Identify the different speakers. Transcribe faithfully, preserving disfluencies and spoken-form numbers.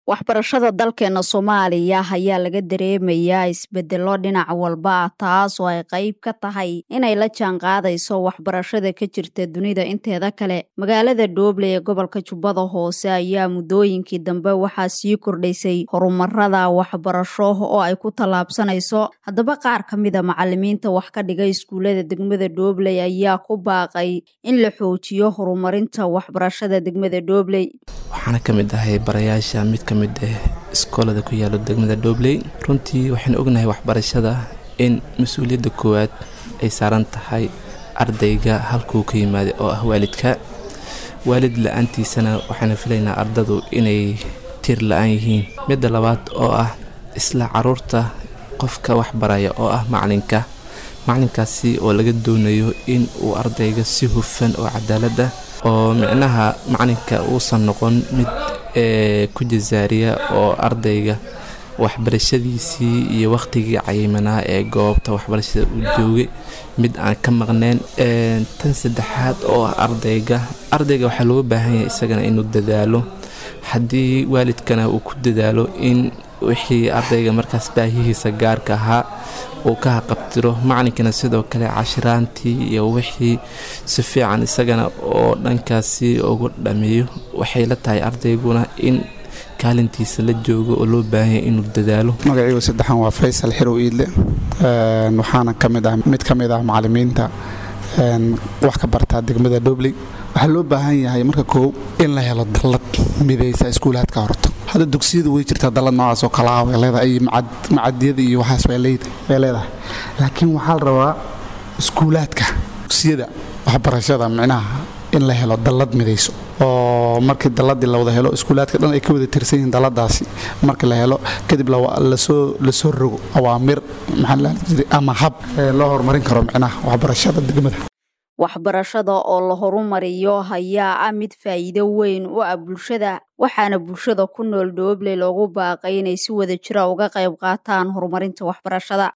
Speaker 1: waxbarashada dalkeena Soomaaliya ayaa laga dareemayaa isbedelo dhinac walba taas oo ay qayb ka tahay inay la jaan qaadayso waxbarashada ka jirta dunida inteeda kale. Magaalada Dooble ee gobolka Jubbada Hoose ayaa muddooyinkii dambe waxaa sii kordhaysay horumarada waxbarasho oo ay ku tallaabsanayso. Haddaba qaar ka mid ah macallimiinta wax ka dhigay iskuulada degmada Dooble ayaa ku baaqay in la xoojiyo horumarinta waxbarashada degmada Dooble.
Speaker 2: waxaana ka mid ahay barayaasha mid ka mid ah iskoolada ku yaalo degmada Dooble. runtii waxaan ognahay waxbarashada in mas'uuliyadda koowaad ay saaran tahay ardayga halkuu ka yimaado oo ah waalidka. waalid la'aantiisana waxaan filaynaa ardadu inay tir la'aan yihiin. midda labaad oo ah isla caruurta qofka wax baraya oo ah macalinka macalinkaasi oo laga doonayo in uu ardayga si hufan oo cadaalad ah oo micnaha macalinka uusan noqon mid ee ku jazaariya oo ardayga waxbarashadiisii iyo waqtigii cayimanaa ee goobta waxbarashada uu joogay mid aan ka maqneen. tan saddexaad oo ah ardayga ardayga waxaa loo baahan yahay isagana inuu dadaalo. haddii waalidkana uu ku dadaalo in wixii ardayga markaas baahihiisa gaarka ahaa uu ka haqabtiro, macalinkana sidoo kale cashiraantii iyo wixii si fiican isagana oo dhankaasi ugu dhameeyo. waxay la tahay ardayguna in kaalintiisa la joogo oo loo baahan yahay inuu dadaalo.
Speaker 3: magacaygu saddexan waa Faysal Xirow Iidle, waxaana ka mid ah mid ka mid ah macallimiinta wax ka barta degmada Dooble. waxaa loo baahan yahay marka koow in la helo dallad midaysa iskuulaadka horta. hadda dugsiyadu way jirtaa dallad noocaas oo kala ah way leedahay macad macadiyada iyo waxaas way leedahay, laakiin waxaa la rabaa iskuulaadka dugsiyada waxbarashada micnaha in la helo dallad midayso oo markii dalladii la wada helo iskuulaadka dhan ay ka wada tirsan yihiin dalladaasi. markii la helo kadib la soo la soo rogo awaamir maxaa la jiray ama hab loo horumarin karo micnaha waxbarashada degmada.
Speaker 1: waxbarashada oo la horumariyo ayaa ah mid faa'iido weyn u ah bulshada, waxaana bulshada ku nool Dooble loogu baaqay inay si wada jir ah uga qayb qaataan horumarinta waxbarashada.